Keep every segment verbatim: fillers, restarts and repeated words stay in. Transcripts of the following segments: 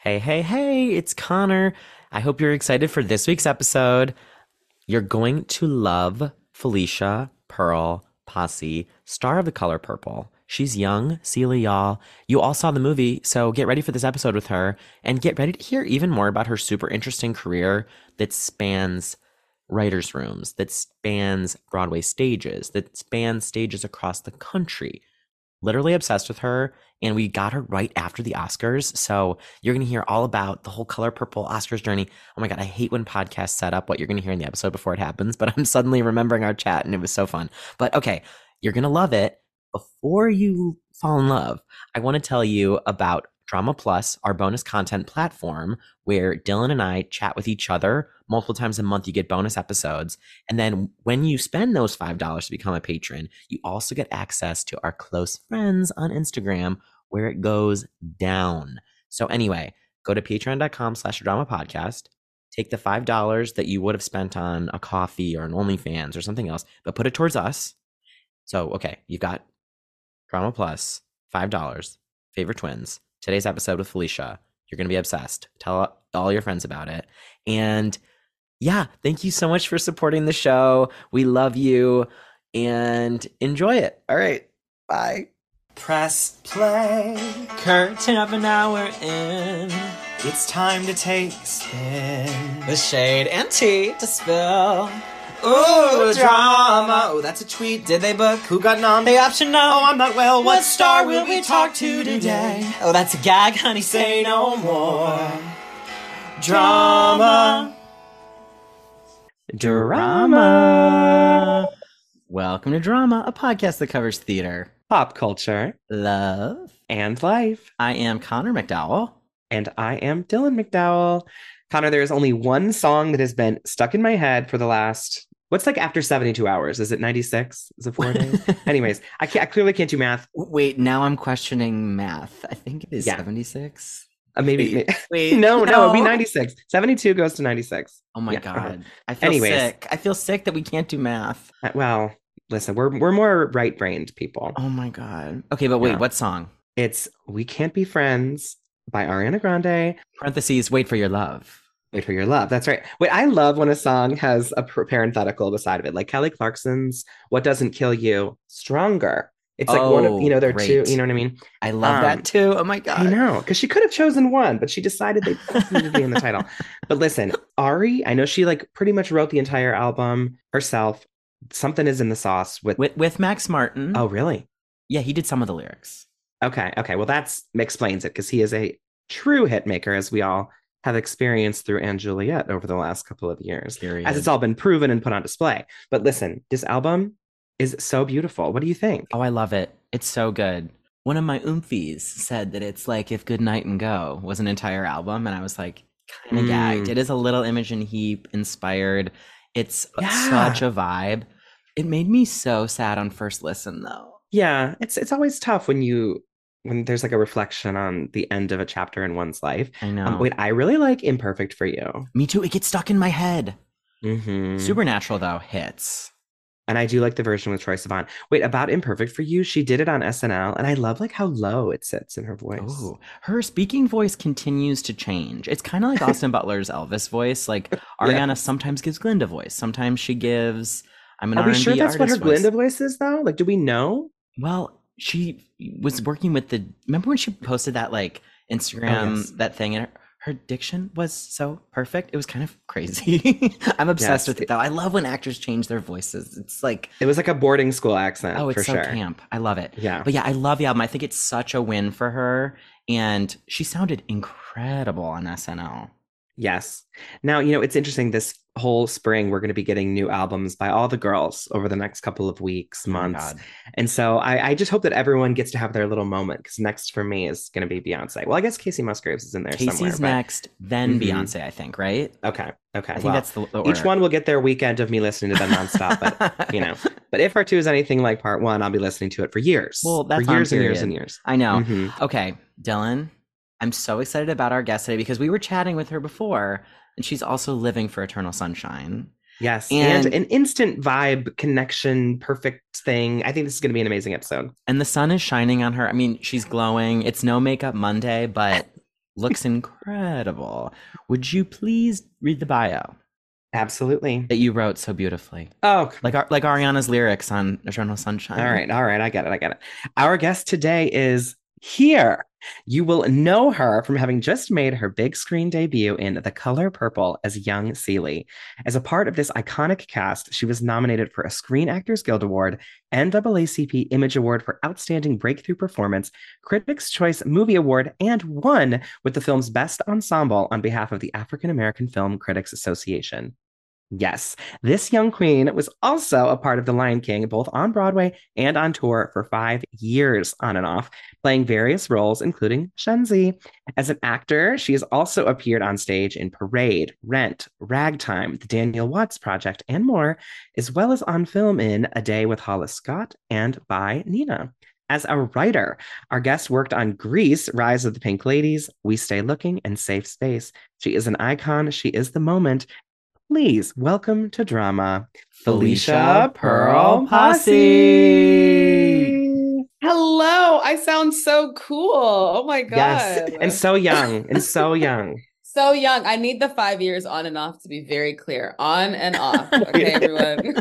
Hey, hey, hey, it's Connor. I hope you're excited for this week's episode. You're going to love Felicia Pearl Posse, star of The Color Purple. She's young, Celia, y'all. You all saw the movie, so get ready for this episode with her and get ready to hear even more about her super interesting career that spans writers' rooms, that spans Broadway stages, that spans stages across the country. Literally obsessed with her, and we got her right after the Oscars. So you're going to hear all about the whole Color Purple Oscars journey. Oh my God, I hate when podcasts set up what you're going to hear in the episode before it happens, but I'm suddenly remembering our chat and it was so fun. But okay, you're going to love it. Before you fall in love, I want to tell you about Drama Plus, our bonus content platform where Dylan and I chat with each other multiple times a month. You get bonus episodes. And then when you spend those five dollars to become a patron, you also get access to our close friends on Instagram where it goes down. So anyway, go to patreon.com slash drama podcast. Take the five dollars that you would have spent on a coffee or an OnlyFans or something else, but put it towards us. So, okay, you've got Drama Plus, five dollars, favorite twins. Today's episode with Felicia. You're going to be obsessed. Tell all your friends about it. And yeah, thank you so much for supporting the show. We love you and enjoy it. All right, bye. Press play. Curtain up an hour in. It's time to take a spin. The shade and tea to spill. Ooh, drama. Oh, that's a tweet. Did they book? Who got nom? They option no. Oh, I'm not well. What star will we talk to today? Oh, that's a gag, honey. Say no more. Drama. Drama. Welcome to Drama, a podcast that covers theater, Pop culture, love, and life. I am Connor McDowell. And I am Dylan McDowell. Connor, there is only one song that has been stuck in my head for the last, what's like after seventy-two hours? Is it ninety-six? Is it four days? Anyways, I, can't, I clearly can't do math. Wait, now I'm questioning math. I think it is Yeah. seventy-six. Uh, maybe. Wait, may- wait, no, no, no. it'd be ninety-six. seventy-two goes to ninety-six. Oh my Yeah. God. I feel Anyways. sick. I feel sick that we can't do math. Uh, Well, listen, we're we're more right-brained people. Oh my God. Okay, but wait, Yeah. what song? It's We Can't Be Friends by Ariana Grande. Parentheses, wait for your love. Wait for your love. That's right. Wait, I love when a song has a par- parenthetical beside of it, like Kelly Clarkson's "What Doesn't Kill You," Stronger. It's like one of, you know, Oh, they're two, great. you know what I mean? I love Um, that too. Oh my God. I know, because she could have chosen one, but she decided they both needed to be in the title. But listen, Ari, I know she like pretty much wrote the entire album herself. Something is in the sauce with. With, with Max Martin. Oh, really? Yeah, he did some of the lyrics. Okay, okay. Well, that's explains it because he is a true hit maker, as we all have experienced through Anne Juliet over the last couple of years, Period. as it's all been proven and put on display. But listen, this album is so beautiful. What do you think? Oh, I love it. It's so good. One of my oomfies said that it's like if Good Night and Go was an entire album, and I was like kind of Mm. gagged. It is a little Imogen Heap inspired. It's Yeah. such a vibe. It made me so sad on first listen, though. Yeah, it's it's always tough when you when there's like a reflection on the end of a chapter in one's life. I know. Um, wait, I really like Imperfect for You. Me too. It gets stuck in my head. Mhm. Supernatural, though, hits. And I do like the version with Troye Sivan. Wait, about Imperfect for You, she did it on S N L, and I love like how low it sits in her voice. Ooh, her speaking voice continues to change. It's kind of like Austin Butler's Elvis voice. Like Ariana sometimes gives Glinda voice. Sometimes she gives. I'm an Are R we and B sure that's what her artist voice. Glinda voice is, though? Like, do we know? Well, she was working with the. Remember when she posted that like Instagram Oh, yes. that thing, and her, her diction was so perfect. It was kind of crazy. I'm obsessed Yes. with it though. I love when actors change their voices. It's like, It was like a boarding school accent, oh, it's for so sure. camp. I love it. Yeah. But yeah, I love the album. I think it's such a win for her, and she sounded incredible on S N L. Yes. Now, you know, it's interesting. This whole spring, we're going to be getting new albums by all the girls over the next couple of weeks, Oh my months. God. And so I, I just hope that everyone gets to have their little moment because next for me is going to be Beyonce. Well, I guess Casey Musgraves is in there Casey's somewhere. but- next, then Mhm. Beyonce. I think, right? Okay. Okay. I think well, that's the, the order. each one will get their weekend of me listening to them nonstop. But, you know, but if part two is anything like part one, I'll be listening to it for years. Well, that's for on years and years period. and years. I know. Mhm. Okay, Dylan, I'm so excited about our guest today because we were chatting with her before, and she's also living for Eternal Sunshine. Yes. And- And, an instant vibe connection, perfect thing. I think this is going to be an amazing episode. And the sun is shining on her. I mean, she's glowing. It's no makeup Monday, but Looks incredible. Would you please read the bio Absolutely. that you wrote so beautifully? Oh, Like Ar- like Ariana's lyrics on Eternal Sunshine. all right. All right. I get it. I get it. Our guest today is here. You will know her from having just made her big screen debut in The Color Purple as young Celie. As a part of this iconic cast, she was nominated for a Screen Actors Guild Award, N double A C P Image Award for Outstanding Breakthrough Performance, Critics' Choice Movie Award, and won with the film's Best Ensemble on behalf of the African American Film Critics Association. Yes, this young queen was also a part of The Lion King, both on Broadway and on tour for five years on and off, playing various roles, including Shenzi. As an actor, she has also appeared on stage in Parade, Rent, Ragtime, The Daniel Watts Project, and more, as well as on film in A Day with Hollis Scott and By Nina. As a writer, our guest worked on Grease, Rise of the Pink Ladies, We Stay Looking, and Safe Space. She is an icon. She is the moment. Please welcome to drama, Felicia Pearl Posse. Hello, I sound so cool. Oh my God. Yes, and so young, and so young. So young. I need the five years on and off to be very clear. On and off. Okay, everyone.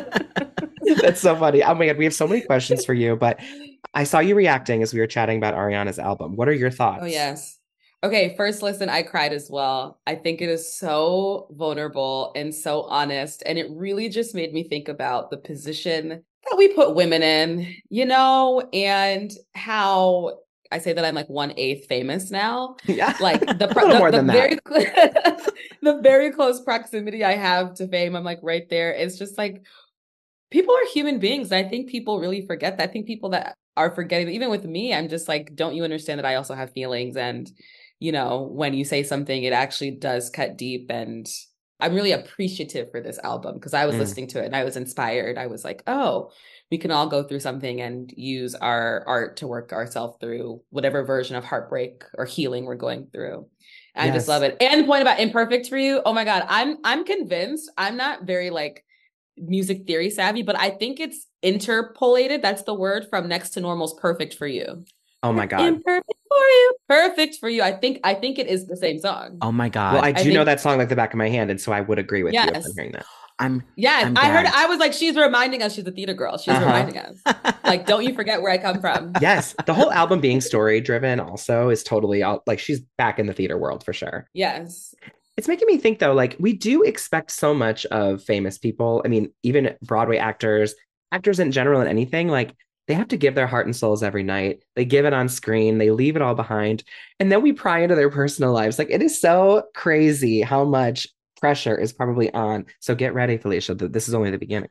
That's so funny. Oh my God, we have so many questions for you, but I saw you reacting as we were chatting about Ariana's album. What are your thoughts? Oh, yes. Okay, first listen, I cried as well. I think it is so vulnerable and so honest. And it really just made me think about the position that we put women in, you know, and how I say that I'm like one eighth famous now. Yeah. Like the, A little the, more the than very that. the very close proximity I have to fame. I'm like right there. It's just like people are human beings. I think people really forget that. I think people that are forgetting, even with me, I'm just like, don't you understand that I also have feelings? And you know, when you say something, it actually does cut deep. And I'm really appreciative for this album because I was mm. listening to it and I was inspired. I was like, oh, we can all go through something and use our art to work ourselves through whatever version of heartbreak or healing we're going through. I yes. just love it. And the point about imperfect for you, oh my God, I'm I'm convinced. I'm not very like music theory savvy, but I think it's interpolated. That's the word from Next to Normal's Perfect for You. Oh my God. Imperfect for you. Perfect for you. I think I think it is the same song. Oh my God. Well, I do I think, know that song like the back of my hand, and so I would agree with yes. you if I'm hearing that. I'm Yes, I'm I heard it. I was like, she's reminding us she's a theater girl. She's uh-huh. reminding us. Like, don't you forget where I come from. Yes. The whole album being story driven also is totally all, like she's back in the theater world for sure. Yes. It's making me think though, like we do expect so much of famous people. I mean, even Broadway actors, actors in general and anything, like they have to give their heart and souls every night. They give it on screen. They leave it all behind. And then we pry into their personal lives. Like it is so crazy how much pressure is probably on. So get ready, Felicia. This is only the beginning.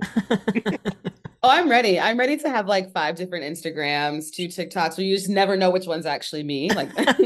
Oh, I'm ready. I'm ready to have like five different Instagrams, two TikToks where you just never know which one's actually me. Like,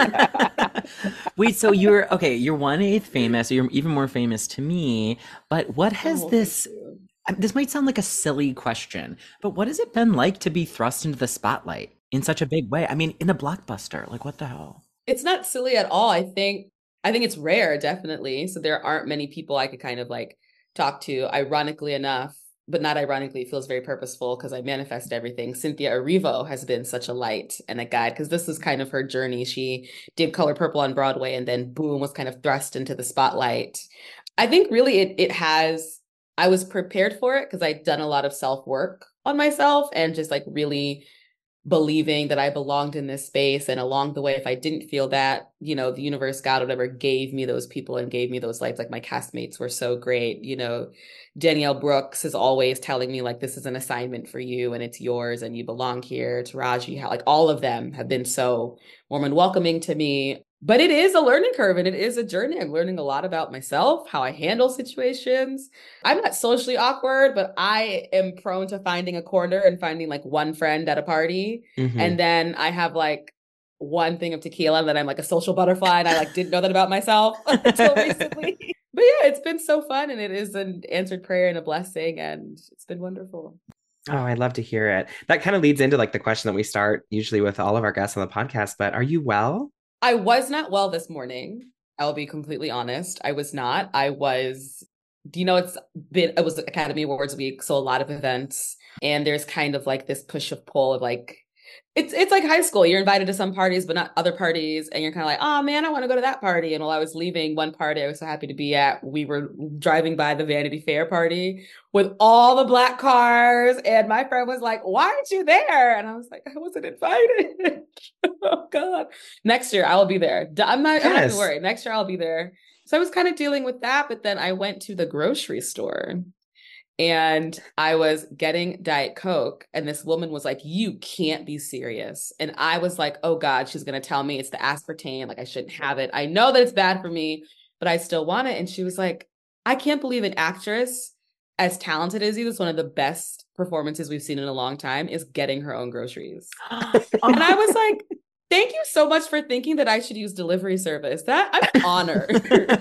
wait, so you're okay, you're one eighth famous, or you're even more famous to me. But what has oh, this this might sound like a silly question, but what has it been like to be thrust into the spotlight in such a big way? I mean, in a blockbuster, like what the hell? It's not silly at all. I think, I think it's rare, definitely. So there aren't many people I could kind of like talk to, ironically enough, but not ironically, it feels very purposeful because I manifest everything. Cynthia Erivo has been such a light and a guide because this is kind of her journey. She did Color Purple on Broadway and then boom, was kind of thrust into the spotlight. I think really it it has, I was prepared for it because I'd done a lot of self-work on myself and just like really believing that I belonged in this space. And along the way, if I didn't feel that, you know, the universe, God, whatever, gave me those people and gave me those lights. Like my castmates were so great. You know, Danielle Brooks is always telling me like, this is an assignment for you and it's yours and you belong here. Taraji, like all of them have been so warm and welcoming to me. But it is a learning curve and it is a journey. I'm learning a lot about myself, how I handle situations. I'm not socially awkward, but I am prone to finding a corner and finding like one friend at a party. Mm-hmm. And then I have like one thing of tequila and then I'm like a social butterfly and I like didn't know that about myself until recently. But yeah, it's been so fun and it is an answered prayer and a blessing and it's been wonderful. Oh, I'd love to hear it. That kind of leads into like the question that we start usually with all of our guests on the podcast, but are you well? I was not well this morning. I'll be completely honest. I was not. I was, you know, it's been, it was Academy Awards week. So a lot of events and there's kind of like this push of pull of like, it's it's like high school. You're invited to some parties, but not other parties. And you're kind of like, oh man, I want to go to that party. And while I was leaving one party I was so happy to be at, we were driving by the Vanity Fair party with all the black cars. And my friend was like, why aren't you there? And I was like, I wasn't invited. Oh God. Next year I will be there. I'm not, yes. I'm not gonna worry. Next year I'll be there. So I was kind of dealing with that, but then I went to the grocery store. And I was getting Diet Coke, and this woman was like, you can't be serious. And I was like, oh God, she's going to tell me it's the aspartame. Like, I shouldn't have it. I know that it's bad for me, but I still want it. And she was like, I can't believe an actress as talented as you, that's one of the best performances we've seen in a long time, is getting her own groceries. And I was like, thank you so much for thinking that I should use delivery service. That I'm honored.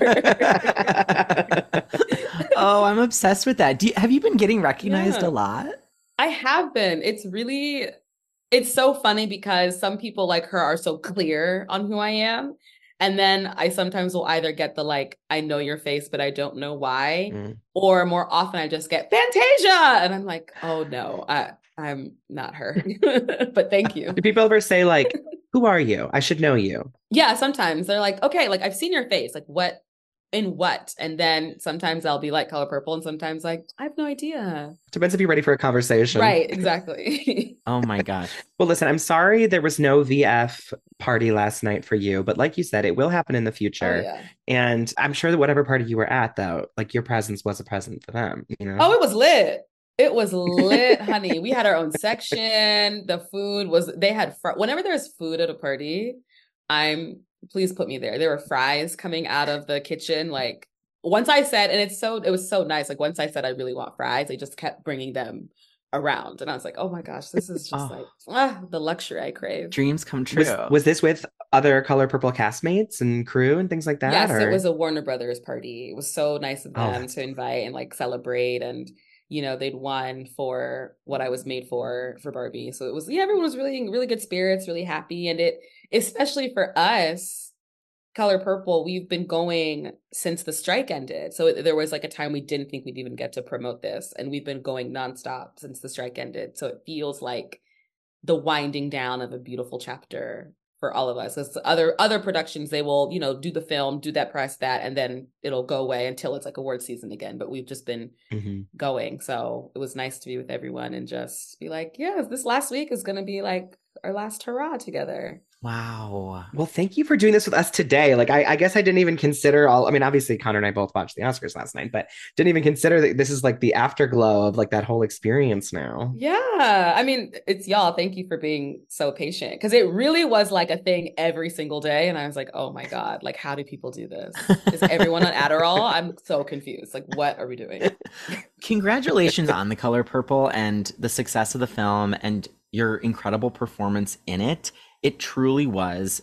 Oh, I'm obsessed with that. Do you, have you been getting recognized yeah. a lot? I have been. It's really, it's so funny because some people like her are so clear on who I am. And then I sometimes will either get the like, I know your face, but I don't know why. Mm. Or more often I just get Fantasia. And I'm like, oh no, I, I'm not her. But thank you. Do people ever say like, who are you? I should know you. Yeah, sometimes they're like, okay, like I've seen your face. Like what, in what? And then sometimes I'll be like Color Purple and sometimes like, I have no idea. Depends if you're ready for a conversation. Right, exactly. Oh my gosh. Well, listen, I'm sorry there was no V F party last night for you, but like you said, it will happen in the future. Oh, yeah. And I'm sure that whatever party you were at though, like your presence was a present for them, you know? Oh, it was lit. It was lit, honey. We had our own section. The food was, they had, fr- whenever there's food at a party, I'm, please put me there. There were fries coming out of the kitchen. Like once I said, and it's so, it was so nice. Like once I said, I really want fries, they just kept bringing them around. And I was like, oh my gosh, this is just oh. like ah, the luxury I crave. Dreams come true. Was, was this with other Color Purple castmates and crew and things like that? Yes, or? It was a Warner Brothers party. It was so nice of them oh. to invite and like celebrate. And you know, they'd won for what I was made for, for Barbie. So it was, yeah, everyone was really, really good spirits, really happy. And it, especially for us, Color Purple, we've been going since the strike ended. So there was like a time we didn't think we'd even get to promote this. And we've been going nonstop since the strike ended. So it feels like the winding down of a beautiful chapter for all of us. As other other productions, they will, you know, do the film, do that, press that, and then it'll go away until it's like award season again. But we've just been mm-hmm. going. So it was nice to be with everyone and just be like, yeah, this last week is going to be like our last hurrah together. Wow. Well, thank you for doing this with us today. Like, I, I guess I didn't even consider all, I mean, obviously Connor and I both watched the Oscars last night, but didn't even consider that this is like the afterglow of like that whole experience now. Yeah. I mean, it's y'all. Thank you for being so patient because it really was like a thing every single day. And I was like, oh my God, like, how do people do this? Is everyone on Adderall? I'm so confused. Like, what are we doing? Congratulations on The Color Purple and the success of the film and your incredible performance in it. It truly was,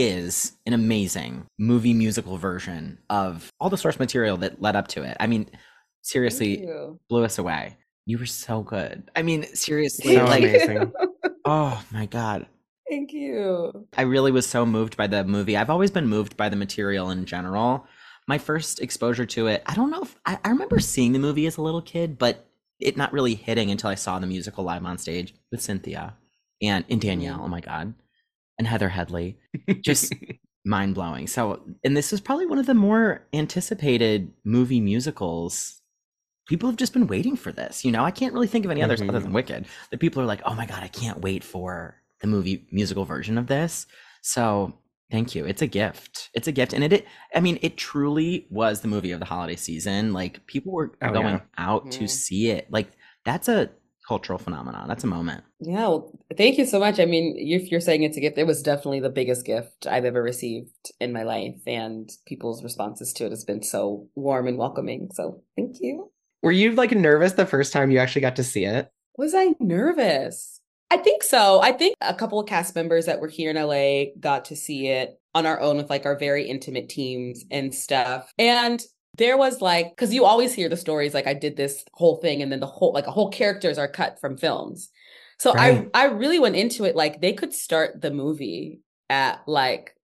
is an amazing movie musical version of all the source material that led up to it. I mean, seriously, blew us away. You were so good. I mean, seriously, so like, amazing. Oh my God. Thank you. I really was so moved by the movie. I've always been moved by the material in general. My first exposure to it, I don't know if, I, I remember seeing the movie as a little kid, but it not really hitting until I saw the musical live on stage with Cynthia and, and Danielle. Mm. Oh my God. And Heather Headley, just mind blowing. So, and this is probably one of the more anticipated movie musicals. People have just been waiting for this. You know, I can't really think of any others mm-hmm. other than Wicked that people are like, oh my God, I can't wait for the movie musical version of this. So thank you. It's a gift. It's a gift. And it, it I mean, it truly was the movie of the holiday season. Like people were oh, going yeah. out mm-hmm. to see it. Like that's a cultural phenomenon. That's a moment. Yeah. Well, thank you so much. I mean, if you're saying it's a gift, it was definitely the biggest gift I've ever received in my life. And people's responses to it has been so warm and welcoming. So thank you. Were you like nervous the first time you actually got to see it? Was I nervous? I think so. I think a couple of cast members that were here in L A got to see it on our own with like our very intimate teams and stuff. And there was like, because you always hear the stories like I did this whole thing and then the whole, like a whole characters are cut from films. So right. I, I really went into it like they could start the movie at like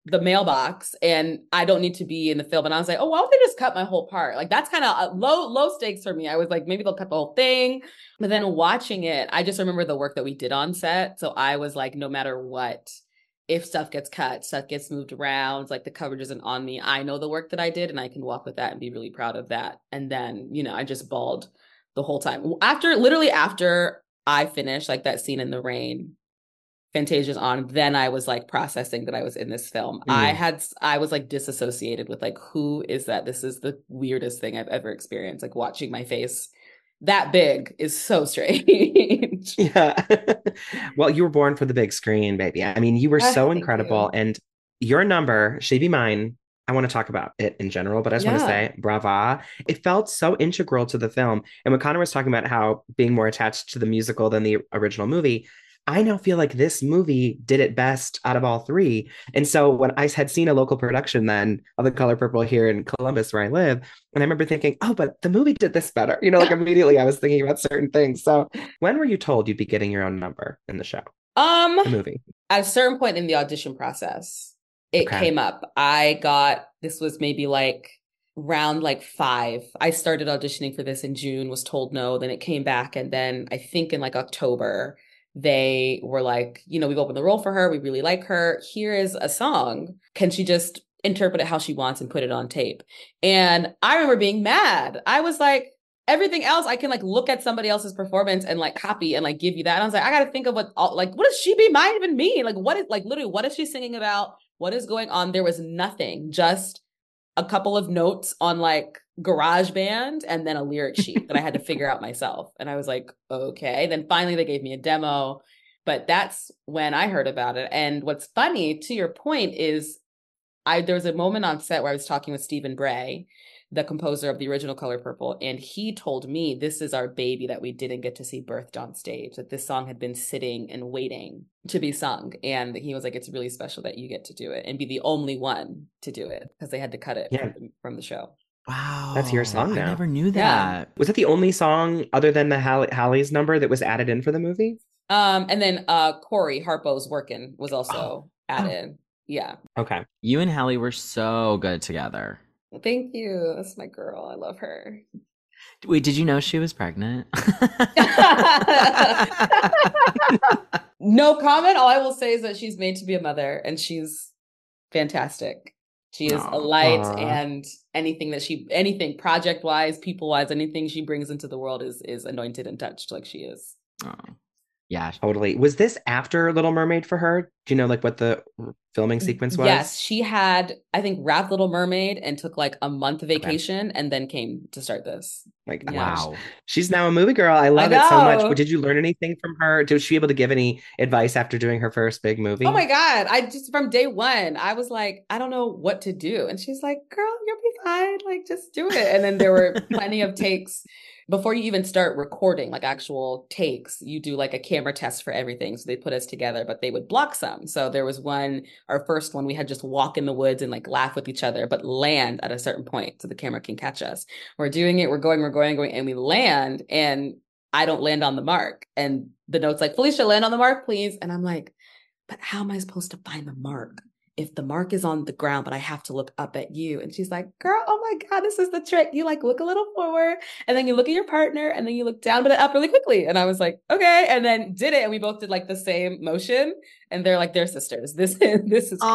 the mailbox and I don't need to be in the film. And I was like, oh, why don't they just cut my whole part? Like, that's kind of low, low stakes for me. I was like, maybe they'll cut the whole thing. But then watching it, I just remember the work that we did on set. So I was like, no matter what, if stuff gets cut, stuff gets moved around, like the coverage isn't on me, I know the work that I did and I can walk with that and be really proud of that. And then, you know, I just bawled the whole time. After, literally after I finished like that scene in the rain, Fantasia's on, then I was like processing that I was in this film. Mm. I had, I was like disassociated with like, who is that? This is the weirdest thing I've ever experienced. Like watching my face that big is so strange. Yeah. Well, you were born for the big screen, baby. I mean, you were Ah, so thank incredible. you. And your number, She Be Mine, I want to talk about it in general, but I just want to Yeah. say, brava. It felt so integral to the film. And when Connor was talking about how being more attached to the musical than the original movie, I now feel like this movie did it best out of all three. And so when I had seen a local production then of The Color Purple here in Columbus, where I live, and I remember thinking, oh, but the movie did this better. You know, like immediately I was thinking about certain things. So when were you told you'd be getting your own number in the show? Um, the movie. At a certain point in the audition process, it Okay. came up. I got, this was maybe like round like five. I started auditioning for this in June, was told no, then it came back. And then I think in like October, they were like, you know, we've opened the role for her. We really like her. Here is a song. Can she just interpret it how she wants and put it on tape? And I remember being mad. I was like, everything else, I can like look at somebody else's performance and like copy and like give you that. And I was like, I got to think of what, like, what does She Be Mine even mean? Like, what is, like, literally, what is she singing about? What is going on? There was nothing, just a couple of notes on like GarageBand and then a lyric sheet that I had to figure out myself. And I was like, okay. Then finally they gave me a demo, but that's when I heard about it. And what's funny, to your point, is I there was a moment on set where I was talking with Stephen Bray, the composer of the original Color Purple, and he told me this is our baby that we didn't get to see birthed on stage, that this song had been sitting and waiting to be sung. And he was like, it's really special that you get to do it and be the only one to do it, because they had to cut it Yeah. from, from the show. Wow. That's your song now. I never knew Yeah. that. Was it the only song other than the Halle- Halle's number that was added in for the movie? Um, and then uh, Corey Harpo's Workin' was also Oh. added. Oh. Yeah. Okay. You and Halle were so good together. Thank you. That's my girl. I love her. Wait, did you know she was pregnant? No comment. All I will say is that she's made to be a mother and she's fantastic. She is Aw. a light, Aw. and anything that she, anything project wise, people wise, anything she brings into the world is is anointed and touched like she is. Oh. Yeah. Totally. Was this after Little Mermaid for her? Do you know like what the filming sequence was? Yes, she had, I think, wrapped Little Mermaid and took like a month vacation and then came to start this. Like, Yeah. Wow. she's now a movie girl. I love I it so know. much. Did you learn anything from her? Was she able to give any advice after doing her first big movie? Oh my God. I just, from day one, I was like, I don't know what to do. And she's like, girl, you'll be fine. Like, just do it. And then there were plenty of takes. Before you even start recording, like actual takes, you do like a camera test for everything. So they put us together, but they would block some. So there was one, our first one, we had just walk in the woods and like laugh with each other, but land at a certain point so the camera can catch us. We're doing it, we're going, we're going, going, and we land, and I don't land on the mark. And the note's like, Felicia, land on the mark, please. And I'm like, but how am I supposed to find the mark if the mark is on the ground, but I have to look up at you? And she's like, girl, oh my God, this is the trick. You like look a little forward and then you look at your partner and then you look down but up really quickly. And I was like, okay. And then did it. And we both did like the same motion. And they're like, they're sisters. This is, this is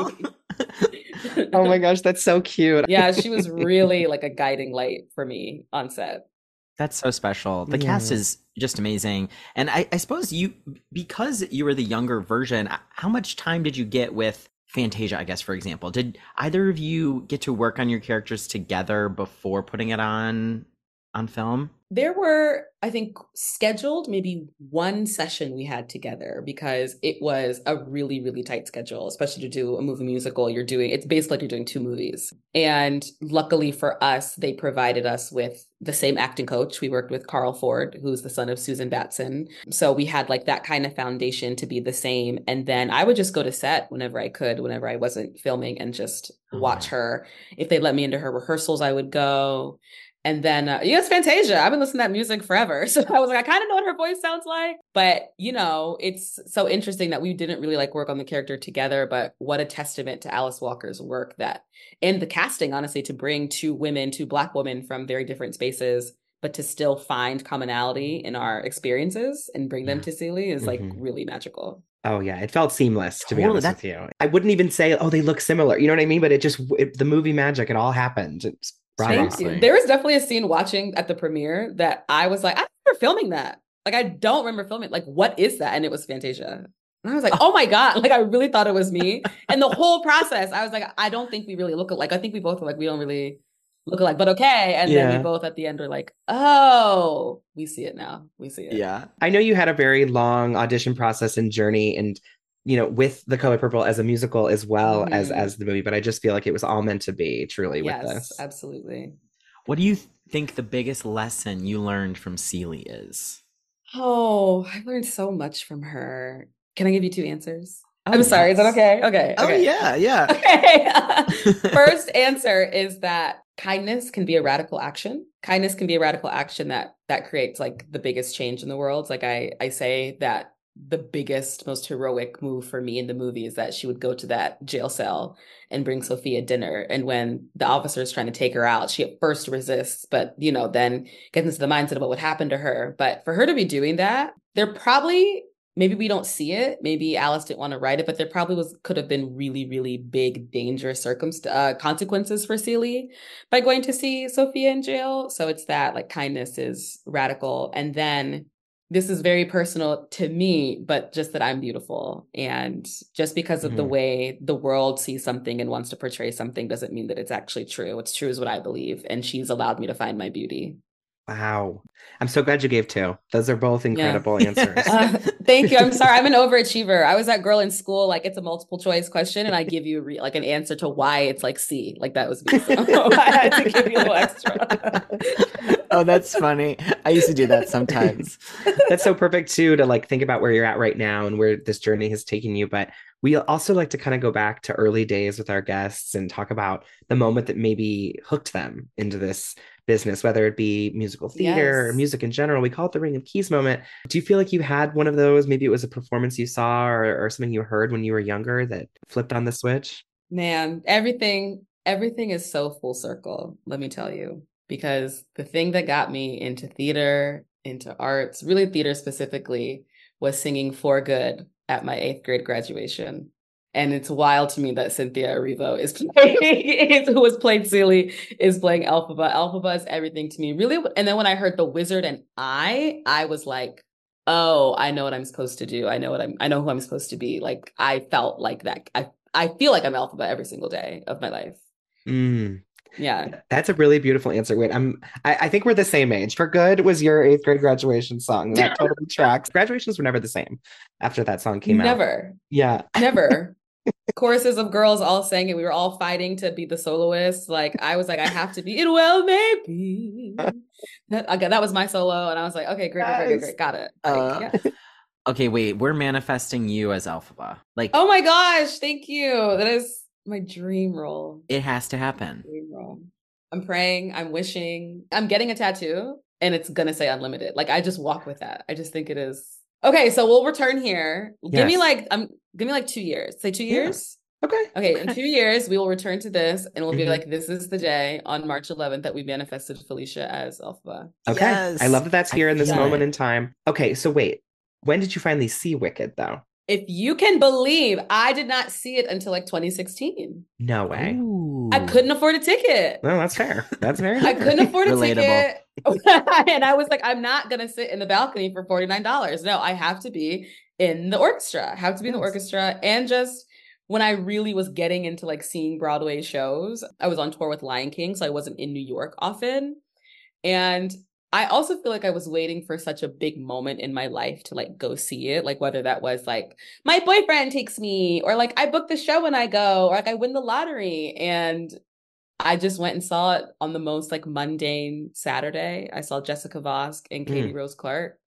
crazy. Oh my gosh, that's so cute. Yeah, she was really like a guiding light for me on set. That's so special. The Yeah. cast is just amazing. And I, I suppose you, because you were the younger version, how much time did you get with Fantasia, I guess, for example? Did either of you get to work on your characters together before putting it on on film? There were, I think, scheduled maybe one session we had together because it was a really, really tight schedule, especially to do a movie musical. You're doing, it's basically like you're doing two movies. And luckily for us, they provided us with the same acting coach. We worked with Carl Ford, who's the son of Susan Batson. So we had like that kind of foundation to be the same. And then I would just go to set whenever I could, whenever I wasn't filming, and just watch her. If they let me into her rehearsals, I would go. And then, uh, yeah, it's Fantasia. I've been listening to that music forever. So I was like, I kind of know what her voice sounds like. But, you know, it's so interesting that we didn't really like work on the character together. But what a testament to Alice Walker's work that, and the casting, honestly, to bring two women, two Black women from very different spaces, but to still find commonality in our experiences and bring them to Celie is like Mhm. really magical. Oh yeah, it felt seamless, to be Totally, honest that- with you. I wouldn't even say, oh, they look similar. You know what I mean? But it just, it, the movie magic, it all happened. It's bravo. Thank you. Seriously. There was definitely a scene watching at the premiere that I was like, I remember filming that. Like, I don't remember filming. Like, what is that? And it was Fantasia. And I was like, oh my God. Like, I really thought it was me. And the whole process, I was like, I don't think we really look alike. I think we both were like, we don't really look alike, but okay. And then Yeah. we both at the end were like, oh, we see it now. We see it. Yeah. I know you had a very long audition process and journey, and you know, with The Color Purple as a musical as well as Mhm. as the movie, but I just feel like it was all meant to be, truly, with Yes, this. absolutely. What do you th- think the biggest lesson you learned from Celie is? Oh, I learned so much from her. Can I give you two answers? Oh, I'm sorry. Is that yes. okay? Okay. Oh okay. yeah, yeah. Okay. First answer is that kindness can be a radical action. Kindness can be a radical action that that creates like the biggest change in the world. Like I I say that the biggest, most heroic move for me in the movie is that she would go to that jail cell and bring Sophia dinner. And when the officer is trying to take her out, she at first resists, but you know, then gets into the mindset of what would happen to her. But for her to be doing that, there probably, maybe we don't see it. Maybe Alice didn't want to write it, but there probably was could have been really, really big, dangerous circumst- uh, consequences for Celie by going to see Sophia in jail. So it's that like kindness is radical. And then this is very personal to me, but just that I'm beautiful. And just because of the Mhm. way the world sees something and wants to portray something doesn't mean that it's actually true. What's true is what I believe. And she's allowed me to find my beauty. Wow. I'm so glad you gave two. Those are both incredible answers. Uh, thank you. I'm sorry. I'm an overachiever. I was that girl in school, like it's a multiple choice question, and I give you re- like an answer to why it's like C. Like that was me. So I had to give you a little extra. Oh, that's funny. I used to do that sometimes. That's so perfect too, to like think about where you're at right now and where this journey has taken you. But we also like to kind of go back to early days with our guests and talk about the moment that maybe hooked them into this business, whether it be musical theater or Yes. music in general. We call it the Ring of Keys moment. Do you feel like you had one of those? Maybe it was a performance you saw or, or something you heard when you were younger that flipped on the switch? Man, everything, everything is so full circle, let me tell you, because the thing that got me into theater, into arts, really theater specifically, was singing For Good at my eighth grade graduation. And it's wild to me that Cynthia Erivo is playing, who was played Celie, is playing Elphaba. Elphaba is everything to me, really. And then when I heard The Wizard and I, I was like, oh, I know what I'm supposed to do. I know what I'm, I know who I'm supposed to be. Like, I felt like that. I, I feel like I'm Elphaba every single day of my life. Mm. Yeah. That's a really beautiful answer. Wait, I'm I, I think we're the same age. For Good was your eighth grade graduation song. That totally tracks. Graduations were never the same after that song came out. Never, Yeah. never. Choruses of girls all sang it. We were all fighting to be the soloist. Like I was like, I have to be. It well may be. That, okay, that was my solo, and I was like, okay, great, great, great, great, great. Got it. Like, Uh, yeah. Okay, wait. We're manifesting you as Elphaba. Like, Oh my gosh, thank you. That is my dream role. it has to happen. Dream role. I'm praying. I'm wishing. I'm getting a tattoo, and it's gonna say unlimited. Like I just walk with that. I just think it is. Okay, so we'll return here. Give me Yes. like um, give me like two years. Say two Yeah. years. Okay. Okay, in two years, we will return to this and we'll be Mhm. like, this is the day on March eleventh that we manifested Felicia as Elphaba. Okay. Yes. I love that that's I here in this feel moment it. in time. Okay, so wait. When did you finally see Wicked though? If you can believe, I did not see it until like twenty sixteen. No way. Ooh. I couldn't afford a ticket. No, that's fair. That's very I fair. couldn't afford a Relatable. ticket. And I was like, I'm not going to sit in the balcony for forty-nine dollars. No, I have to be in the orchestra. I have to be in the Yes. orchestra. And just when I really was getting into like seeing Broadway shows, I was on tour with Lion King, so I wasn't in New York often. And I also feel like I was waiting for such a big moment in my life to like go see it. Like whether that was like my boyfriend takes me or like I book the show when I go or like I win the lottery. And I just went and saw it on the most like mundane Saturday. I saw Jessica Vosk and Katie Rose Clark.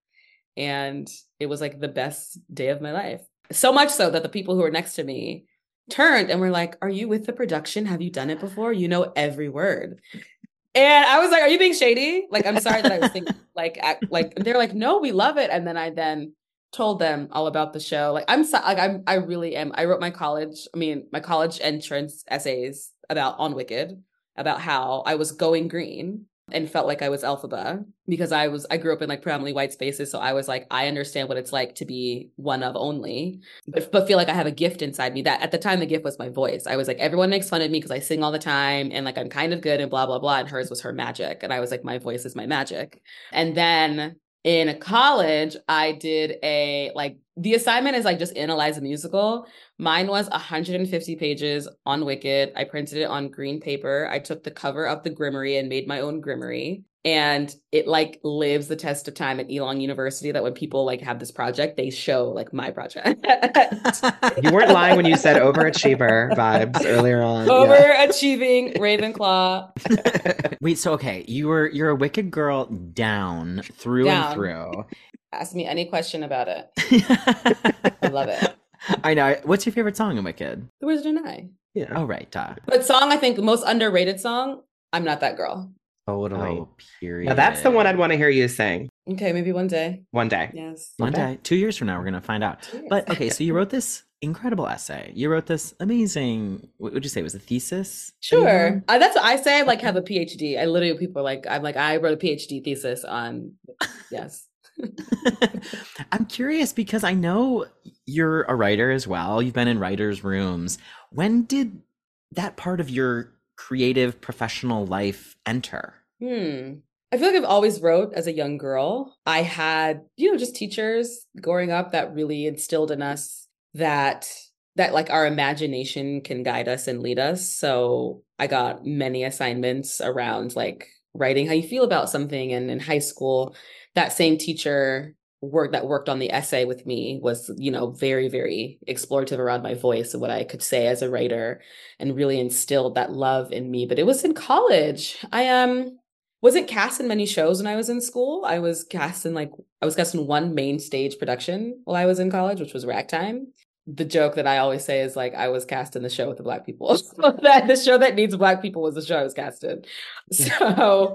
And it was like the best day of my life. So much so that the people who were next to me turned and were like, are you with the production? Have you done it before? You know every word. And I was like, are you being shady? Like, I'm sorry that I was thinking like, act, like, they're like, no, we love it. And then I then told them all about the show. Like, I'm so, like, I'm, I really am. I wrote my college, I mean, my college entrance essays about on Wicked, about how I was going green and felt like I was Elphaba because I was, I grew up in like predominantly white spaces. So I was like, I understand what it's like to be one of only, but, but feel like I have a gift inside me. That at the time, the gift was my voice. I was like, everyone makes fun of me because I sing all the time and like, I'm kind of good and blah, blah, blah. And hers was her magic. And I was like, my voice is my magic. And then in college, I did a, like, the assignment is like just analyze a musical. Mine was one hundred fifty pages on Wicked. I printed it on green paper. I took the cover of the Grimmery and made my own Grimmery. And it like lives the test of time at Elon University that when people like have this project, they show like my project. You weren't lying when you said overachiever vibes earlier on. Overachieving yeah. Ravenclaw. Wait, so okay, you were you're a Wicked girl down through down. and through. Ask me any question about it. I love it. I know. What's your favorite song in Wicked? The Wizard and I. Yeah. Oh, right. Duh. But song, I think the most underrated song, I'm Not That Girl. Totally. Oh, period. Now that's the one I'd want to hear you sing. Okay, maybe one day. One day. Yes. One okay. day. Two years from now, we're going to find out. But okay, so you wrote this incredible essay. You wrote this amazing, what would you say, it was a thesis? Sure. Uh, that's what I say. I like have a PhD. I literally, people are like, I'm like, I wrote a PhD thesis on, yes. I'm curious because I know you're a writer as well. You've been in writers' rooms. When did that part of your creative professional life enter? Hmm. I feel like I've always wrote as a young girl. I had, you know, just teachers growing up that really instilled in us that that like our imagination can guide us and lead us. So I got many assignments around like writing how you feel about something. And in high school, that same teacher work that worked on the essay with me was, you know, very, very explorative around my voice and what I could say as a writer and really instilled that love in me. But it was in college. I um wasn't cast in many shows when I was in school. I was cast in like, I was cast in one main stage production while I was in college, which was Ragtime. The joke that I always say is like, I was cast in the show with the Black people. That the show that needs Black people was the show I was cast in. So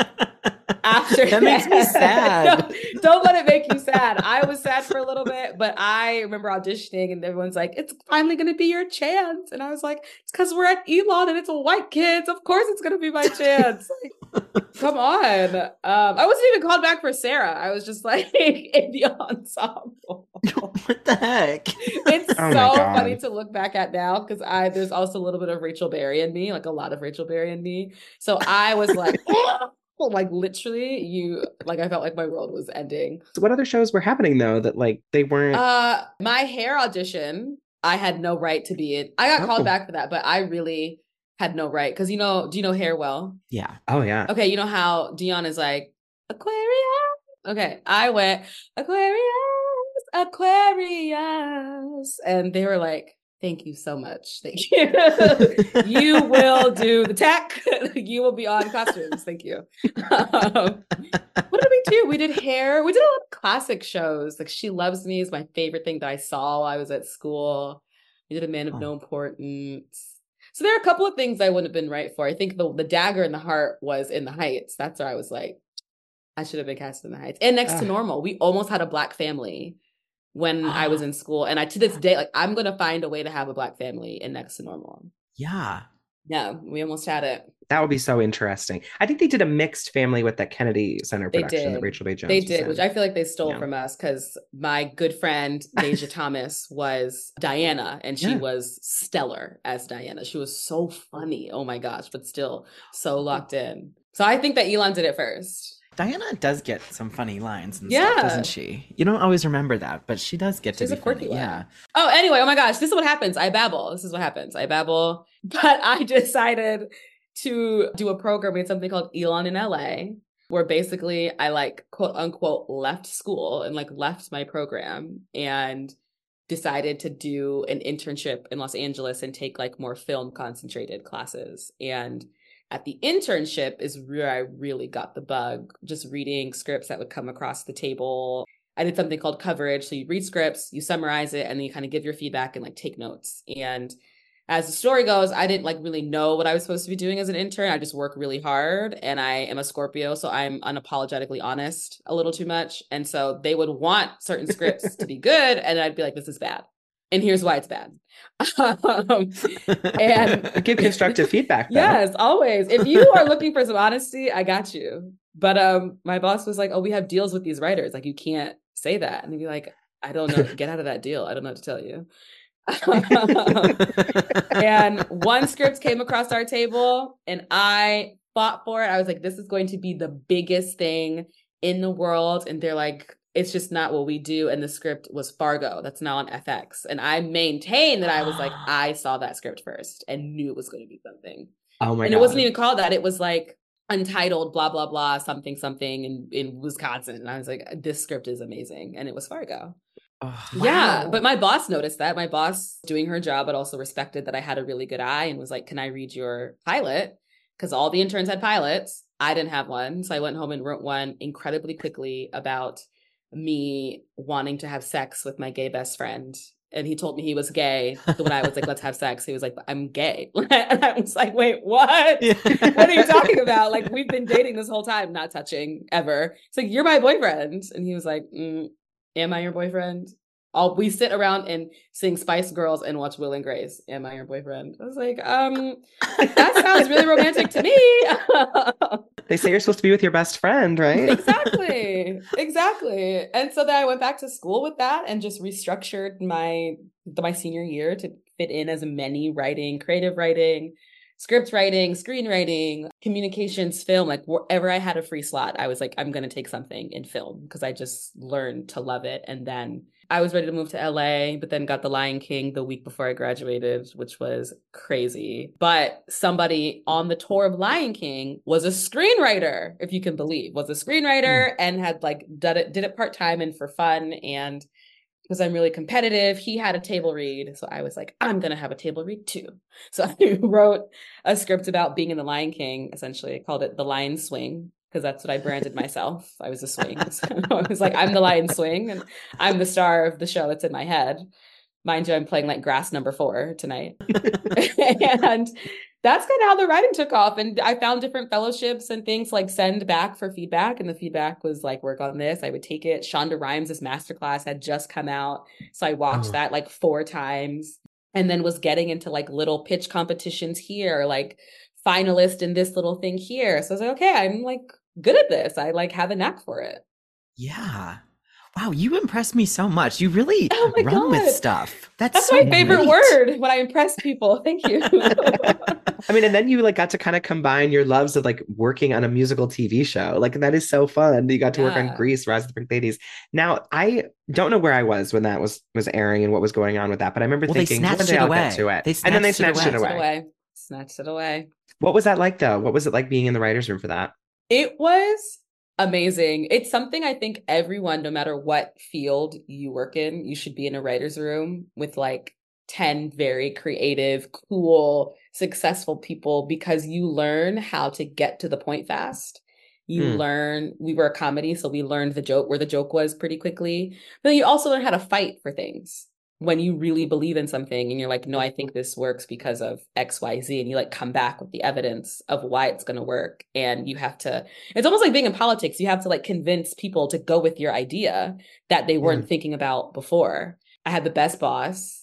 after that makes me sad. No, don't let it make you sad. I was sad for a little bit, but I remember auditioning and everyone's like, it's finally going to be your chance. And I was like, it's because we're at Elon and it's white kids. Of course it's going to be my chance. Like, come on. Um, I wasn't even called back for Sarah. I was just like in the ensemble. What the heck? It's oh so funny to look back at now because I there's also a little bit of Rachel Berry in me, like a lot of Rachel Berry in me. So I was like, like literally you like I felt like my world was ending. So what other shows were happening though that like they weren't uh my hair audition, I had no right to be in. I got oh. called back for that, but I really had no right because you know, do you know Hair well? Yeah. Oh yeah. Okay, you know how Dion is like Aquarius. Okay, I went Aquarius, Aquarius, and they were like, thank you so much. Thank you. You will do the tech. You will be on costumes. Thank you. Um, what did we do? We did hair. We did a lot of classic shows. Like She Loves Me is my favorite thing that I saw while I was at school. We did A Man of oh. No Importance. So there are a couple of things I wouldn't have been right for. I think the, the dagger in the heart was In the Heights. That's where I was like, I should have been cast in The Heights. And Next uh. to Normal. We almost had a Black family when I was in school. And I, to this day, like I'm going to find a way to have a Black family in Next to Normal. Yeah. Yeah, we almost had it. That would be so interesting. I think they did a mixed family with that Kennedy Center production that Rachel Bay Jones They did, which in. I feel like they stole yeah. from us because my good friend, Deja Thomas, was Diana and she yeah. was stellar as Diana. She was so funny. Oh my gosh, but still so locked in. So I think that Elon did it first. Diana does get some funny lines and yeah. stuff, doesn't she? You don't always remember that, but she does get She's to be a quirky funny. one. Yeah. Oh, anyway, oh my gosh, this is what happens. I babble. This is what happens. I babble. But I decided to do a program in something called Elon in L A, where basically I like quote unquote left school and like left my program and decided to do an internship in Los Angeles and take like more film concentrated classes. And at the internship is where I really got the bug, just reading scripts that would come across the table. I did something called coverage. So you read scripts, you summarize it, and then you kind of give your feedback and like take notes. And as the story goes, I didn't like really know what I was supposed to be doing as an intern. I just work really hard, and I am a Scorpio, so I'm unapologetically honest a little too much. And so they would want certain scripts to be good, and I'd be like, this is bad. And here's why it's bad. um, and give constructive feedback. Though. Yes, always. If you are looking for some honesty, I got you. But um, my boss was like, oh, we have deals with these writers. Like, you can't say that. And he'd be like, I don't know. Get out of that deal. I don't know what to tell you. And one script came across our table and I fought for it. I was like, this is going to be the biggest thing in the world. And they're like, it's just not what we do. And the script was Fargo. That's now on F X. And I maintain that I was like, I saw that script first and knew it was going to be something. Oh my and God. It wasn't even called that. It was like Untitled, blah, blah, blah, something, something in, in Wisconsin. And I was like, this script is amazing. And it was Fargo. Oh, yeah. wow. But my boss noticed that. My boss doing her job, but also respected that I had a really good eye and was like, can I read your pilot? Because all the interns had pilots. I didn't have one. So I went home and wrote one incredibly quickly about me wanting to have sex with my gay best friend. And he told me he was gay. So when I was like, let's have sex, he was like, I'm gay. And I was like, wait, what? Yeah. What are you talking about? Like, we've been dating this whole time, not touching ever. It's like, you're my boyfriend. And he was like, mm, am I your boyfriend? All we sit around and sing Spice Girls and watch Will and Grace. Am I your boyfriend? I was like, um, that sounds really romantic to me. They say you're supposed to be with your best friend, right? Exactly. Exactly. And so then I went back to school with that and just restructured my my senior year to fit in as many writing, creative writing, script writing, screenwriting, communications, film, like wherever I had a free slot, I was like, I'm going to take something in film because I just learned to love it. And then I was ready to move to L A, but then got The Lion King the week before I graduated, which was crazy. But somebody on the tour of Lion King was a screenwriter, if you can believe, was a screenwriter mm. and had like did it, did it part-time and for fun. And because I'm really competitive, he had a table read. So I was like, I'm going to have a table read too. So I wrote a script about being in The Lion King, essentially. I called it The Lion Swing, because that's what I branded myself. I was a swing. So I was like, I'm the Lion Swing, and I'm the star of the show that's in my head. Mind you, I'm playing like grass number four tonight. And that's kind of how the writing took off. And I found different fellowships and things like send back for feedback. And the feedback was like, work on this. I would take it. Shonda Rhimes' masterclass had just come out. So I watched oh. that like four times and then was getting into like little pitch competitions here, like finalist in this little thing here. So I was like, okay, I'm like good at this. I like have a knack for it. Yeah. Wow, you impressed me so much. You really oh my run God. with stuff. That's, That's so my favorite great. word when I impress people. Thank you. I mean, and then you like got to kind of combine your loves of like working on a musical T V show. Like that is so fun. You got to yeah. work on Grease, Rise of the Pink Ladies. Now, I don't know where I was when that was was airing and what was going on with that, but I remember well, thinking, they one snatched day it I'll away. get to it. They and then they snatched snatched it it away. away. Snatched it away. What was that like though? What was it like being in the writer's room for that? It was amazing. It's something I think everyone, no matter what field you work in, you should be in a writer's room with like ten very creative, cool, successful people, because you learn how to get to the point fast. You mm. learn, we were a comedy, so we learned the joke, where the joke was pretty quickly. But you also learn how to fight for things. When you really believe in something and you're like, no, I think this works because of X, Y, Z. And you like come back with the evidence of why it's going to work. And you have to, it's almost like being in politics. You have to like convince people to go with your idea that they weren't mm. thinking about before. I had the best boss.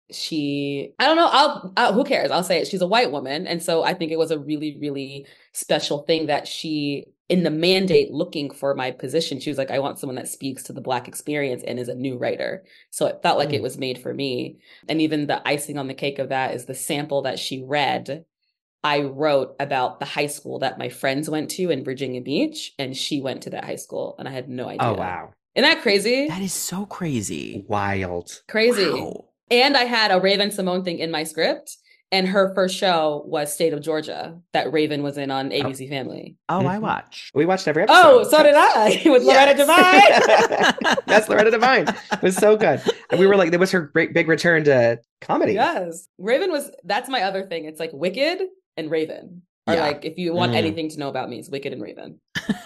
She, I don't know, I'll, I'll, who cares? I'll say it. She's a white woman. And so I think it was a really, really special thing that she, in the mandate looking for my position, she was like, I want someone that speaks to the Black experience and is a new writer. So it felt like mm. it was made for me. And even the icing on the cake of that is the sample that she read. I wrote about the high school that my friends went to in Virginia Beach, and she went to that high school, and I had no idea. Oh, wow. Isn't that crazy? That is so crazy. Wild. Crazy. Wow. And I had a Raven-Symoné thing in my script. And her first show was State of Georgia that Raven was in on A B C oh. Family. Oh, mm-hmm. I watched. We watched every episode. Oh, so did I with Loretta yes. Devine. That's Loretta Devine. It was so good. And we were like, that was her great big return to comedy. Yes. Raven was, that's my other thing. It's like Wicked and Raven. Or yeah. like, if you want mm. anything to know about me, it's Wicked and Raven.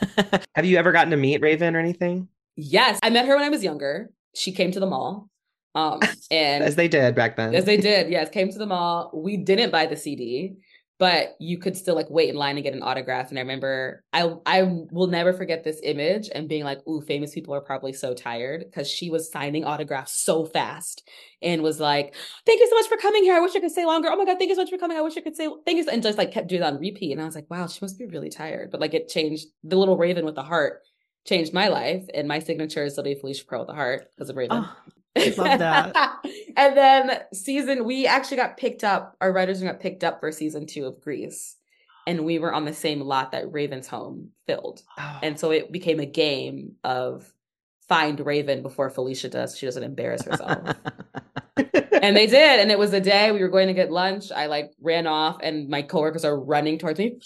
Have you ever gotten to meet Raven or anything? Yes. I met her when I was younger. She came to the mall. Um, and as they did back then. As they did, yes, came to the mall. We didn't buy the C D, but you could still like wait in line and get an autograph. And I remember I I will never forget this image and being like, ooh, famous people are probably so tired, because she was signing autographs so fast and was like, thank you so much for coming here. I wish I could stay longer. Oh my God, thank you so much for coming. I wish I could say thank you. And just like kept doing it on repeat. And I was like, wow, she must be really tired. But like it changed. The little Raven with the heart changed my life. And my signature is still Felicia Pearl with the heart because of Raven. Oh, I love that. And then season, we actually got picked up, our writers got picked up for season two of Grease. And we were on the same lot that Raven's home filled. Oh. And so it became a game of find Raven before Felicia does. She doesn't embarrass herself. And they did. And it was the day we were going to get lunch. I like ran off and my coworkers are running towards me.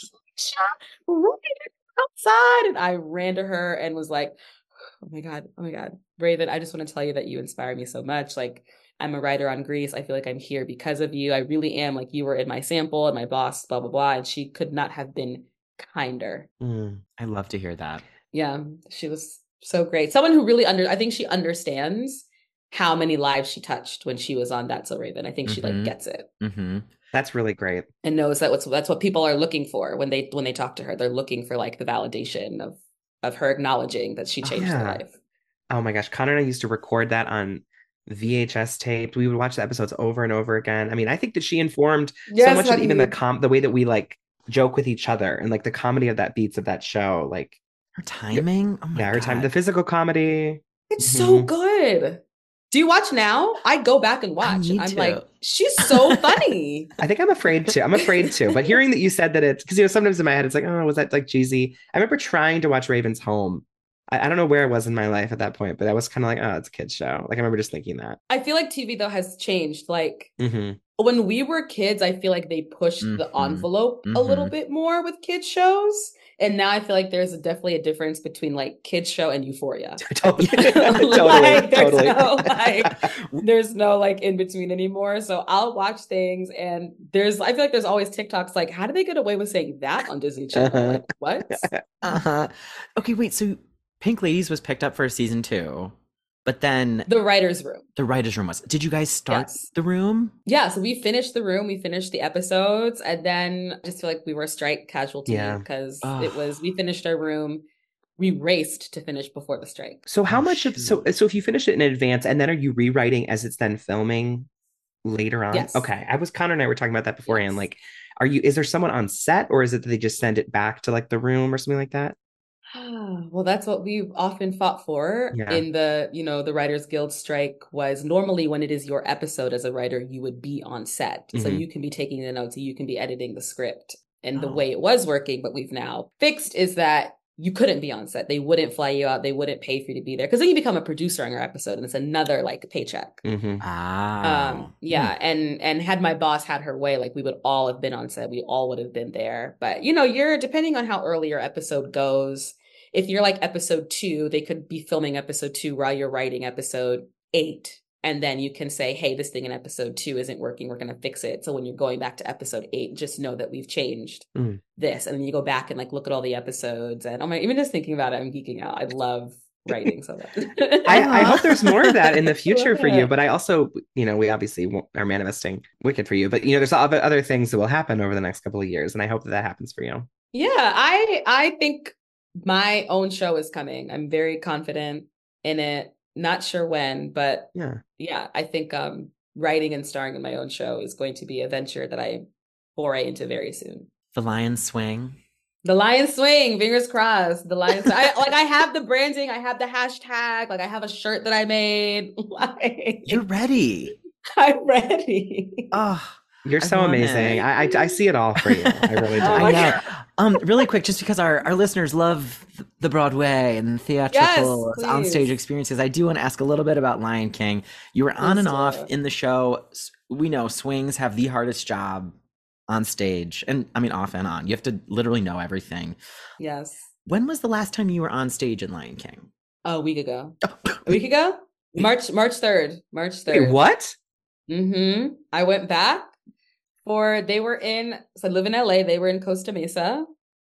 Outside. And I ran to her and was like, oh my God, oh my God, Raven, I just want to tell you that you inspire me so much. Like, I'm a writer on Grease. I feel like I'm here because of you. I really am. Like, you were in my sample and my boss, blah, blah, blah. And she could not have been kinder. Mm. I love to hear that. Yeah, she was so great. Someone who really under, I think she understands how many lives she touched when she was on That's So Raven. I think she Mhm. like gets it Mm-hmm. That's really great. and knows that what's that's what people are looking for when they when they talk to her. They're looking for like the validation of of her acknowledging that she Oh, changed yeah. their life. Oh my gosh, Connor and I used to record that on V H S tape. We would watch the episodes over and over again. I mean, I think that she informed so Yes, much of honey. even the com the way that we like joke with each other and like the comedy of that beats of that show. Like Her timing. Oh my yeah, her God. time, the physical comedy. It's so Mhm. good. Do you watch now? I go back and watch. need I'm to. like, she's so funny. I think I'm afraid to. I'm afraid to. But hearing that you said that it's because you know sometimes in my head it's like, oh, was that like cheesy? I remember trying to watch Raven's Home. I, I don't know where I was in my life at that point, but I was kind of like, oh, it's a kid's show. Like I remember just thinking that. I feel like T V though has changed. Like hmm when we were kids, I feel like they pushed the Mhm. envelope a little Mhm. bit more with kids shows. And now I feel like there's a, definitely a difference between like kids show and Euphoria. totally, Like, totally, there's totally. no like there's no like in between anymore. So I'll watch things and there's I feel like there's always TikToks like, how do they get away with saying that on Disney Channel? Like what? Uh-huh. Okay, wait. So Pink Ladies was picked up for season two, but then The writer's room. the writers' room was. Did you guys start Yes. the room? Yeah, so we finished the room, we finished the episodes, and then I just feel like we were a strike casualty Yeah. because Ugh. it was we finished our room, we raced to finish before the strike. So how Oh, much of so shoot. so if you finish it in advance and then are you rewriting as it's then filming later on? Yes. Okay. I was Connor and I were talking about that beforehand. Yes. Like, are you is there someone on set or is it that they just send it back to like the room or something like that? Well, that's what we've often fought for Yeah. in the, you know, the Writers Guild strike was normally when it is your episode as a writer, you would be on set. So Mhm. you can be taking the notes, you can be editing the script. And the Oh. way it was working, but we've now fixed is that you couldn't be on set. They wouldn't fly you out. They wouldn't pay for you to be there because then you become a producer on your episode and it's another like paycheck. hmm Ah. Um, yeah, and and had my boss had her way, like we would all have been on set. We all would have been there. But you know, you're depending on how early your episode goes. If you're like episode two, they could be filming episode two while you're writing episode eight. And then you can say, hey, this thing in episode two isn't working. We're going to fix it. So when you're going back to episode eight, just know that we've changed Mm. this. And then you go back and like look at all the episodes. And oh my, even just thinking about it, I'm geeking out. I love writing so much. I, I hope there's more of that in the I future love for you, it. but I also, you know, we obviously won't- are manifesting Wicked for you, but you know, there's other other things that will happen over the next couple of years, and I hope that that happens for you. Yeah, I I think my own show is coming. I'm very confident in it. Not sure when, but Yeah. yeah, I think um writing and starring in my own show is going to be a venture that I foray into very soon. The Lion Swing. The Lion Swing, fingers crossed. The Lion Swing. I, like I have the branding, I have the hashtag, like I have a shirt that I made. Like You're ready. I'm ready. Oh, You're I so want amazing. it. I, I I see it all for you. I really do. Oh I my know. God. Um, really quick, just because our, our listeners love the Broadway and theatrical Yes, onstage please. experiences, I do want to ask a little bit about Lion King. You were on Please and do. off in the show. S- We know swings have the hardest job on stage, and I mean off and on. You have to literally know everything. Yes. When was the last time you were on stage in Lion King? A week ago. A week ago? March March third. March third. Wait, what? Mm-hmm. I went back for they were in so I live in L A, they were in Costa Mesa.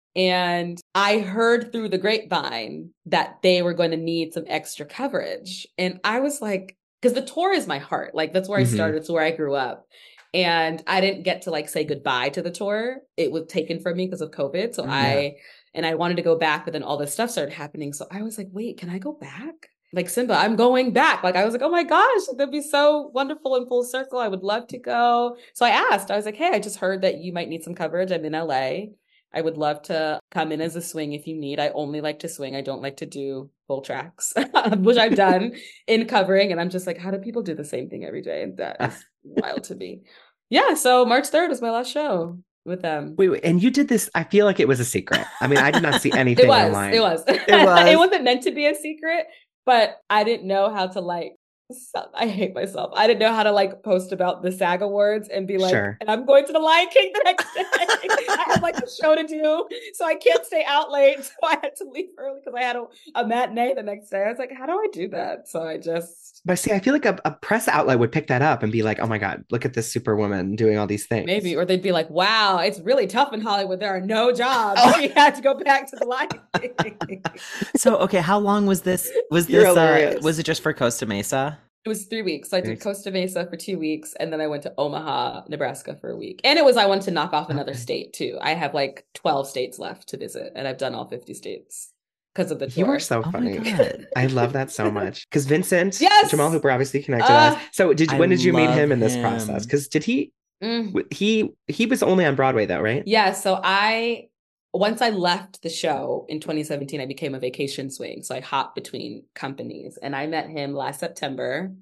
And I heard through the grapevine that they were going to need some extra coverage. And I was like, because the tour is my heart. Like that's where I Mhm. started. It's where I grew up. And I didn't get to like say goodbye to the tour. It was taken from me because of COVID. So Mm, I, and I wanted to go back, but then all this stuff started happening. So I was like, wait, can I go back? Like Simba, I'm going back. Like I was like, oh my gosh, that'd be so wonderful in full circle. I would love to go. So I asked, I was like, hey, I just heard that you might need some coverage. I'm in L A. I would love to come in as a swing if you need. I only like to swing. I don't like to do full tracks, which I've done in covering. And I'm just like, how do people do the same thing every day? And that is wild to me. Yeah. So March third was my last show with them. Wait, wait, and you did this, I feel like it was a secret. I mean, I did not see anything It was, online. it was, It was. it wasn't meant to be a secret, but I didn't know how to like, I hate myself. I didn't know how to like post about the SAG Awards and be like, Sure. and I'm going to the Lion King the next day. I have like a show to do, so I can't stay out late. So I had to leave early because I had a, a matinee the next day. I was like, how do I do that? So I just But see, I feel like a, a press outlet would pick that up and be like, oh my God, look at this superwoman doing all these things. maybe, or they'd be like, wow, it's really tough in Hollywood. There are no jobs. Oh. We had to go back to the Lion King. So, okay, how long was this? Was You're this, uh, hilarious. was it just for Costa Mesa? It was three weeks. So I did Nice. Costa Mesa for two weeks, and then I went to Omaha, Nebraska for a week. And it was, I wanted to knock off another Okay. state too. I have like twelve states left to visit, and I've done all fifty states because of the tour. You are so Oh funny. my God. I love that so much. Because Vincent, Yes! Jamal Hooper obviously connected Uh, us. So did I when did you meet love him in this him. process? Because did he Mm. he he was only on Broadway though, right? Yeah. So I, once I left the show in twenty seventeen, I became a vacation swing. So I hopped between companies, and I met him last September.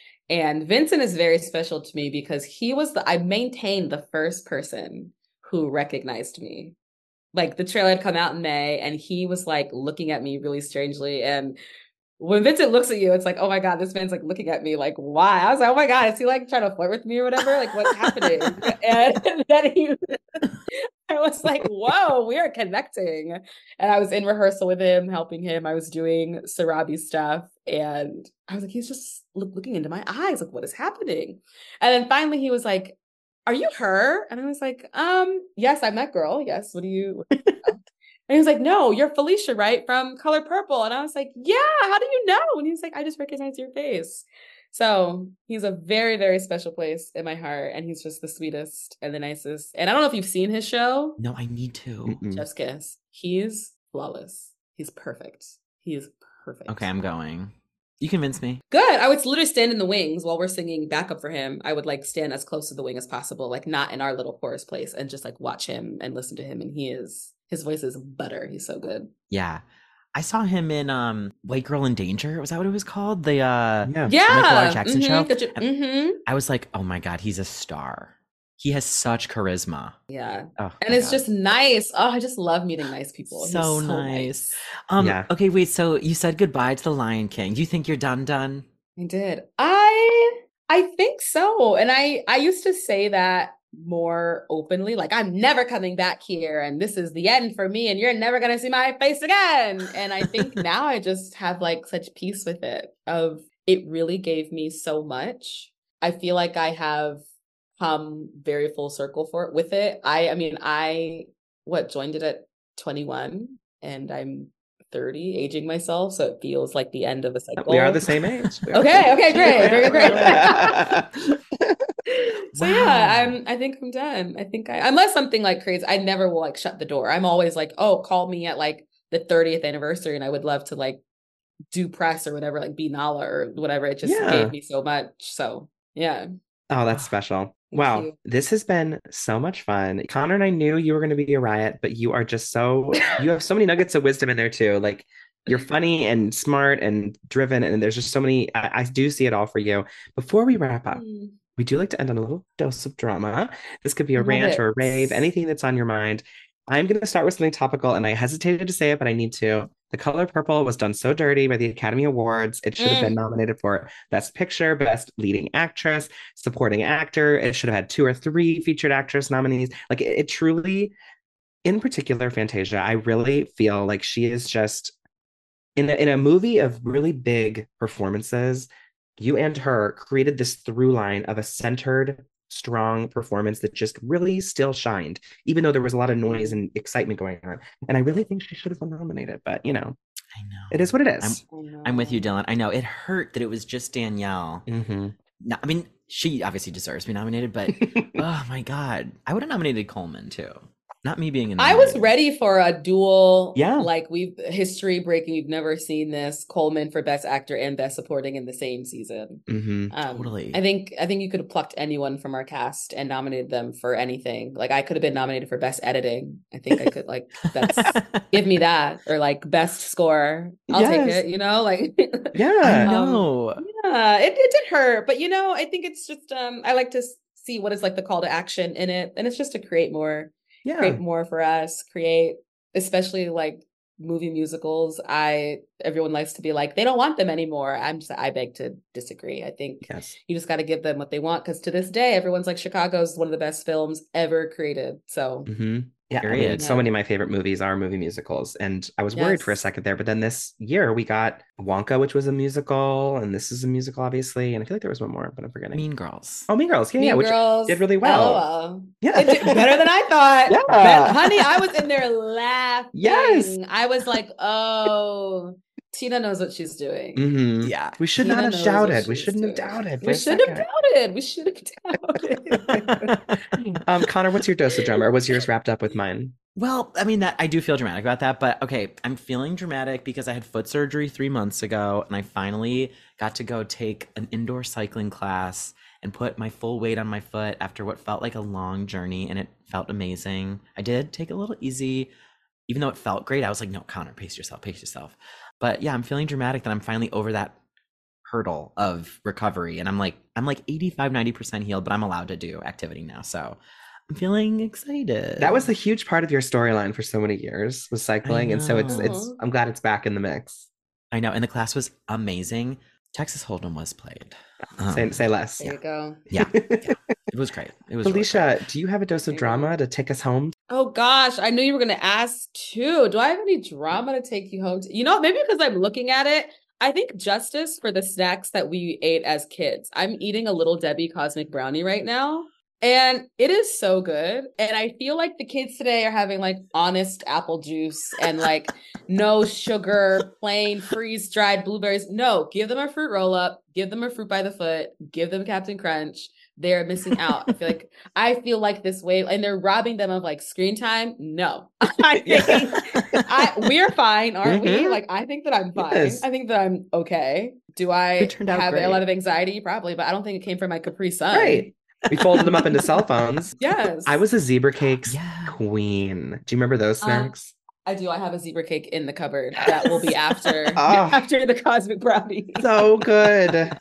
And Vincent is very special to me because he was the, I maintained the first person who recognized me. Like the trailer had come out in May, and he was like looking at me really strangely. And when Vincent looks at you, it's like, oh my God, this man's like looking at me like, why? I was like, oh my God, is he like trying to flirt with me or whatever? Like, what's happening? And then he, I was like, whoa, we are connecting. And I was in rehearsal with him, helping him. I was doing Sarabi stuff. And I was like, he's just look, looking into my eyes. Like, what is happening? And then finally he was like, are you her? And I was like, um, yes, I'm that girl. Yes. What do you? What do you know? And he was like, no, you're Felicia, right? From Color Purple. And I was like, yeah, how do you know? And he was like, I just recognize your face. So he's a very, very special place in my heart. And he's just the sweetest and the nicest. And I don't know if you've seen his show, No, I need to. Mm-mm. Chef's Kiss. He's flawless. He's perfect. He is perfect. Okay, I'm going. You convinced me. Good. I would literally stand in the wings while we're singing backup for him. I would like stand as close to the wing as possible, like not in our little chorus place, and just like watch him and listen to him. And he is, his voice is butter. He's so good. Yeah. I saw him in um White Girl in Danger. Was that what it was called? The uh Yeah. Yeah. Michael R. Jackson show? Mm-hmm. I was like, oh my God, he's a star. He has such charisma. Yeah. Oh, And my it's God. just nice. Oh, I just love meeting nice people. He's So nice. Um Yeah. okay, wait, so you said goodbye to the Lion King. Do you think you're done done? I did. I I think so. And I I used to say that more openly, like I'm never coming back here and this is the end for me and you're never gonna see my face again. And I think now I just have like such peace with it of it really gave me so much. I feel like I have come very full circle for it with it. I I mean I what joined it at twenty-one and I'm thirty, aging myself, so it feels like the end of a cycle. We are the same age. We are the Okay, same okay, age. great, very great. So Wow. yeah, I'm I think I'm done. I think I unless something like crazy, I never will like shut the door. I'm always like, oh, call me at like the thirtieth anniversary and I would love to like do press or whatever, like be Nala or whatever. It just Yeah. gave me so much. So yeah. Oh, that's special. Thank Wow. you. This has been so much fun. Connor and I knew you were going to be a riot, but you are just so, you have so many nuggets of wisdom in there too. Like you're funny and smart and driven. And there's just so many, I, I do see it all for you. Before we wrap up, Mm. we do like to end on a little dose of drama. This could be a Love rant it. or a rave, anything that's on your mind. I'm going to start with something topical, and I hesitated to say it, but I need to. The Color Purple was done so dirty by the Academy Awards. It should have been Mm. nominated for Best Picture, Best Leading Actress, Supporting Actor. It should have had two or three featured actress nominees. Like it, it truly, in particular, Fantasia, I really feel like she is just in a, in a movie of really big performances. You and her created this through line of a centered, strong performance that just really still shined, even though there was a lot of noise and excitement going on. And I really think she should have been nominated, but you know. I know. It is what it I'm, is. I'm with you, Dylan. I know it hurt that it was just Danielle. Mm-hmm. No, I mean, she obviously deserves to be nominated, but oh my God. I would have nominated Coleman too. Not me being in. I was ready for a dual, yeah. like we've history breaking. We've never seen this. Coleman for Best Actor and Best Supporting in the same season. Mm-hmm. Um, Totally. I think I think you could have plucked anyone from our cast and nominated them for anything. Like I could have been nominated for Best Editing. I think I could like that's give me that, or like Best Score. I'll Yes. take it. You know, like yeah, I um, know. yeah, it it did hurt, but you know, I think it's just um, I like to see what is like the call to action in it, and it's just to create more. yeah. create more for us, create, especially like movie musicals. I, everyone likes to be like, they don't want them anymore. I'm just, I beg to disagree. I think Yes. you just got to give them what they want. Cause to this day, everyone's like, Chicago's one of the best films ever created. So Mm-hmm. Yeah, I mean, Period. so many of my favorite movies are movie musicals, and I was worried for a Yes. second there, but then this year we got Wonka, which was a musical, and this is a musical, obviously, and I feel like there was one more, but I'm forgetting. Mean Girls. Oh, Mean Girls, yeah, Mean yeah, which Girls did really well. LOL. Yeah, It did better than I thought. Yeah. But, honey, I was in there laughing. Yes. I was like, oh, Tina knows what she's doing. Mhm. Yeah. We should Tina not have knows shouted. what We she's shouldn't have doing. doubted. for We a should have second. doubted. We should have doubted. um, Connor, what's your dose of drama? Or was yours wrapped up with mine? Well, I mean, that I do feel dramatic about that, but okay, I'm feeling dramatic because I had foot surgery three months ago, and I finally got to go take an indoor cycling class and put my full weight on my foot after what felt like a long journey, and it felt amazing. I did take it a little easy, even though it felt great. I was like, no, Connor, pace yourself, pace yourself. But yeah, I'm feeling dramatic that I'm finally over that hurdle of recovery, and I'm like, I'm like eighty-five, ninety percent healed, but I'm allowed to do activity now, so I'm feeling excited. That was the huge part of your storyline for so many years, was cycling, and so it's it's. know. I'm glad it's back in the mix. I know, and the class was amazing. Texas Hold'em was played. Um, say say less. There you go. yeah, yeah, it was great. It was really Felicia, do you have a dose of There you drama go. to take us home? Oh gosh, I knew you were gonna ask too. Do I have any drama to take you home to? You know, maybe because I'm looking at it, I think justice for the snacks that we ate as kids. I'm eating a Little Debbie Cosmic Brownie right now, and it is so good. And I feel like the kids today are having like honest apple juice and like no sugar, plain freeze dried blueberries. No, give them a fruit roll up, give them a fruit by the foot, give them Captain Crunch. They're missing out. I feel like I feel like this way, and they're robbing them of like screen time. No, I think I we're fine, aren't we? Mhm. Like I think that I'm fine. Yes. I think that I'm okay. Do I It turned out have great. a lot of anxiety? Probably, but I don't think it came from my Capri Sun. Right. We folded them up into cell phones. Yes, I was a zebra cakes Yeah. queen. Do you remember those Um, snacks? I do. I have a zebra cake in the cupboard that will be after Oh. after the Cosmic Brownie. So good.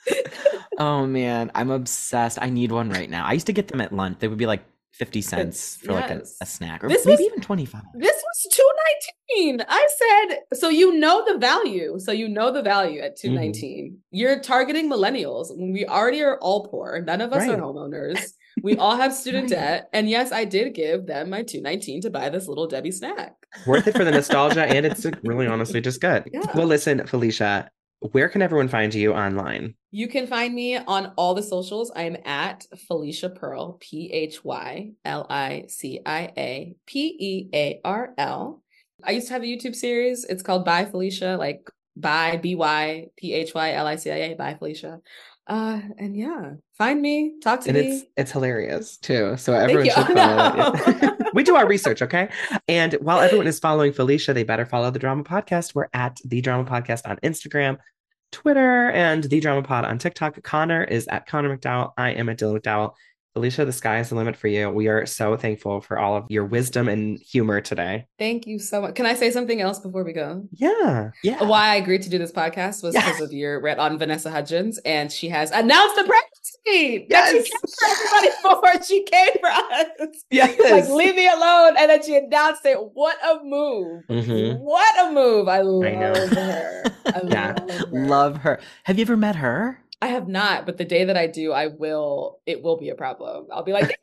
Oh man, I'm obsessed. I need one right now. I used to get them at lunch. They would be like fifty cents for like a, Yes. a snack, or This maybe was- even twenty-five. This was two nineteen. I said, so you know the value. So you know the value at two nineteen. You're targeting millennials when we already are all poor. None of us Right. are homeowners. We all have student Right. debt. And yes, I did give them my two nineteen to buy this Little Debbie snack. Worth it for the nostalgia, and it's really honestly just good. Yeah. Well, listen, Felicia, where can everyone find you online? You can find me on all the socials. I'm at Felicia Pearl, P H Y L I C I A P E A R L. I used to have a YouTube series. It's called By Felicia, like by B Y P H Y L I C I A, by Felicia. Uh, and yeah, find me, talk to And me. it's it's hilarious too. So everyone you. should follow No. it. We do our research, okay? And while everyone is following Felicia, they better follow the Drama Podcast. We're at the Drama Podcast on Instagram, Twitter, and the Drama Pod on TikTok. Connor is at Connor McDowell. I am at Dylan McDowell. Felicia, the sky is the limit for you. We are so thankful for all of your wisdom and humor today. Thank you so much. Can I say something else before we go? Yeah. Yeah. Why I agreed to do this podcast was Yeah. because of your read on Vanessa Hudgens, and she has announced the pregnancy that Yes. she came for everybody for. She came for us. Yes. Like, leave me alone. And then she announced it. What a move. Mhm. What a move. I love know. her. I Yeah. love her. Love her. Have you ever met her? I have not, but the day that I do, I will, it will be a problem. I'll be like,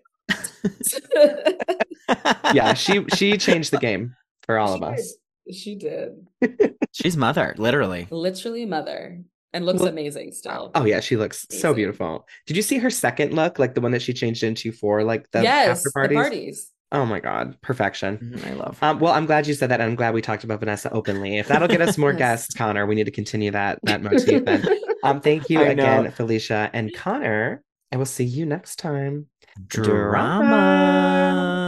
Yeah, she she changed the game for all of She us. did. She did. She's mother, literally. Literally mother. And looks Well- amazing still. Oh yeah, she looks so Amazing. beautiful. Did you see her second look, like the one that she changed into for like the yes, after parties? the parties. Oh my God, perfection. Mhm, I love her. Um, well, I'm glad you said that. And I'm glad we talked about Vanessa openly. If that'll get us more Yes. guests, Connor, we need to continue that that motif then. Um, thank you I know. again, Felicia and Connor. I will see you next time. Drama.